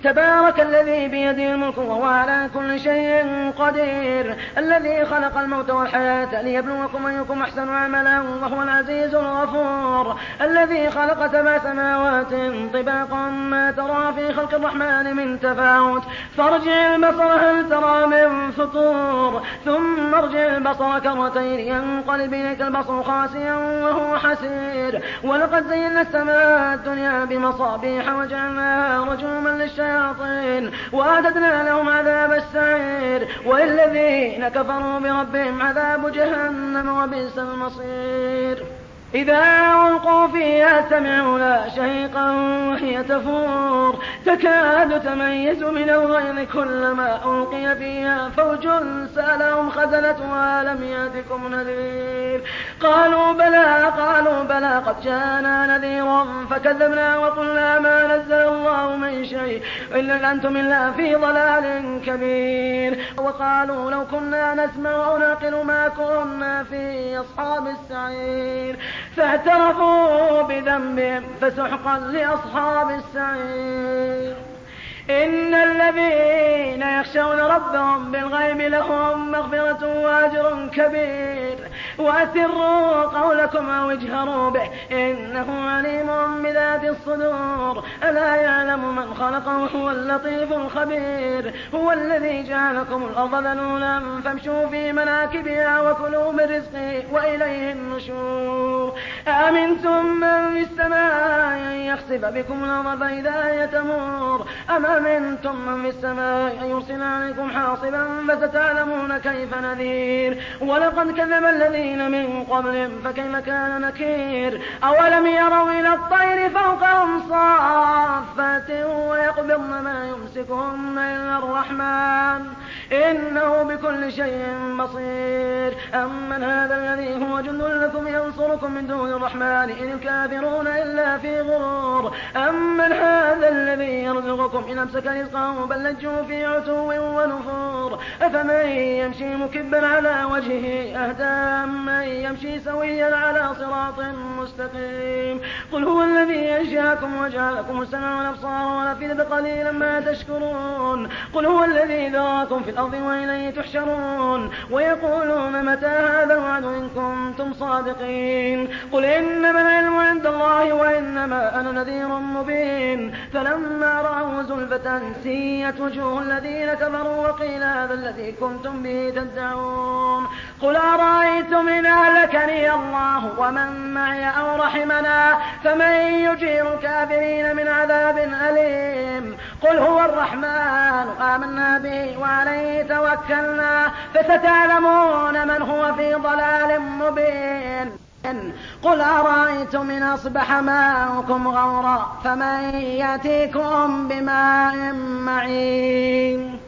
تبارك الذي بيده الملك وهو على كل شيء قدير الذي خلق الموت والحياة ليبلوكم أيكم أحسن عملا وهو العزيز الغفور الذي خلق 7 سماوات طباقا ما ترى في خلق الرحمن من تفاوت فارجع البصر هل ترى من فطور ثم ارجع البصر كرتين ينقلب إليك البصر خاسئا وهو حسير ولقد زينا السماء الدنيا بمصابيح وجعلناها رجوما للشياطين وأعتدنا لهم عذاب السعير وللذين كفروا بربهم عذاب جهنم وبئس المصير إذا ألقوا فيها سمعوا لها شهيقا وهي تفور تكاد تميز من الغيظ كلما ألقي فيها فوج سألهم خزنتها ألم يأتكم نذير قالوا بلى قد جاءنا نذير فكذبنا وقلنا ما نزل الله من شيء إن أنتم إلا في ضلال كبير وقالوا لو كنا نسمع أو نعقل ما كنا في أصحاب السعير فاعترفوا بذنبهم فسحقا لأصحاب السعير إن الذين يخشون ربهم بالغيب لهم مغفرة وأجر كبير وأسروا قولكم أو اجهروا به إنه عليم بذات الصدور ألا يعلم من خلق وهو اللطيف الخبير هو الذي جعلكم الأرض ذلولا فامشوا في مناكبها وكلوا من رزقه وإليه النشور أأمنتم من في السماء أن يخسف بكم الأرض فإذا هي تمور أم أمنتم من في السماء أن يرسل عليكم حاصبا فستعلمون كيف نذير ولقد كذب الذين من قبلهم فكيف كان نكير أولم يروا إلى الطير فوقهم صافات ويقبضن ما يمسكهن إلا الرحمن إنه بكل شيء بصير أمن هذا الذي هو جند لكم ينصركم من دون الرحمن إن الكافرون إلا في غرور أمن هذا الذي يرزقكم إن أمسك رزقه بل لجوا في عتو ونفور أفمن يمشي مكبا على وجهه أهدى من يمشي سويا على صراط مستقيم قل هو الذي أنشأكم وجعلكم السمع والأبصار والأفئدة قليلا ما تشكرون قل هو الذي ذراكم في الأرض وإليه تحشرون ويقولون متى هذا الوعد إن كنتم صادقين قل إنما العلم عند الله وإنما أنا نذير مبين فلما رأوا زلفة سيئت وجوه الذين كفروا وقيل هذا الذي كنتم به تدعون قل أرأيتم إن أهلكني الله ومن معي أو رحمنا فمن يجير الكافرين من عذاب أليم قل هو الرحمن آمنا به وعليه توكلنا فستعلمون من هو في ضلال مبين قل أرأيتم إن أصبح ماؤكم غورا فمن يأتيكم بماء معين